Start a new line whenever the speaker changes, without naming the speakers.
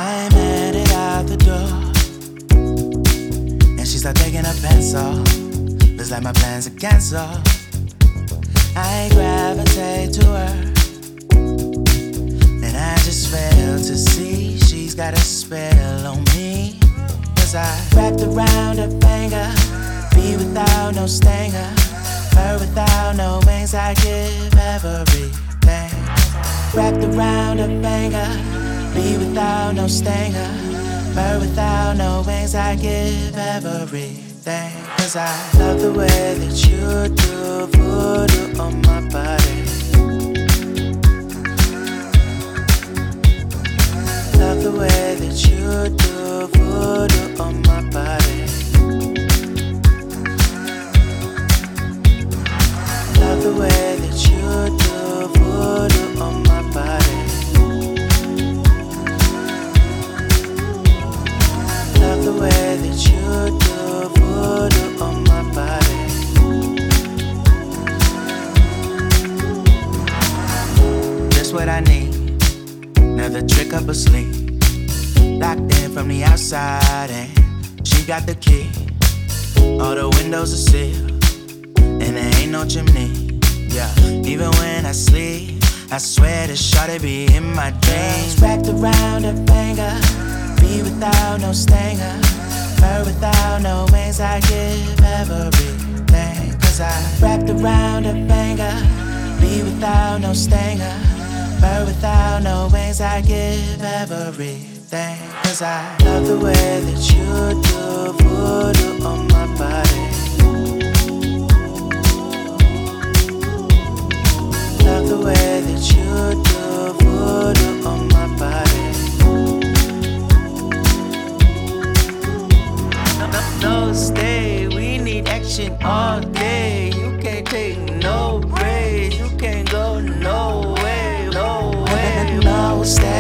I'm headed out the door, and she start taking her pencil. Looks like my plans are canceled. I gravitate to her, and I just fail to see she's got a spell on me. Cause I wrapped around her finger, be without no stinger, fur without no wings, I give everything. Wrapped around her finger, be without no stinger, fur without no wings, I give everything. Cause I love the way that you do voodoo on my body. Love the way that you do voodoo on my body. Love the way that you do voodoo on my body. Love the way that you do voodoo on my body. Just what I need, never trick up or sleep. Locked in from the outside and she got the key. All the windows are sealed and there ain't no chimney. Yeah, even when I sleep, I swear this shawty be in my dreams. Wrapped around her finger, be without no stinger, fur without no wings, I give everything. Cause I wrapped around her finger, be without no stinger, fur without no wings, I give everything. Cause I love the way that you do voodoo on my body. Love the way that you do voodoo on my body. No stay, we need action all day. You can't take no break, you can't go no way, no way. No stay.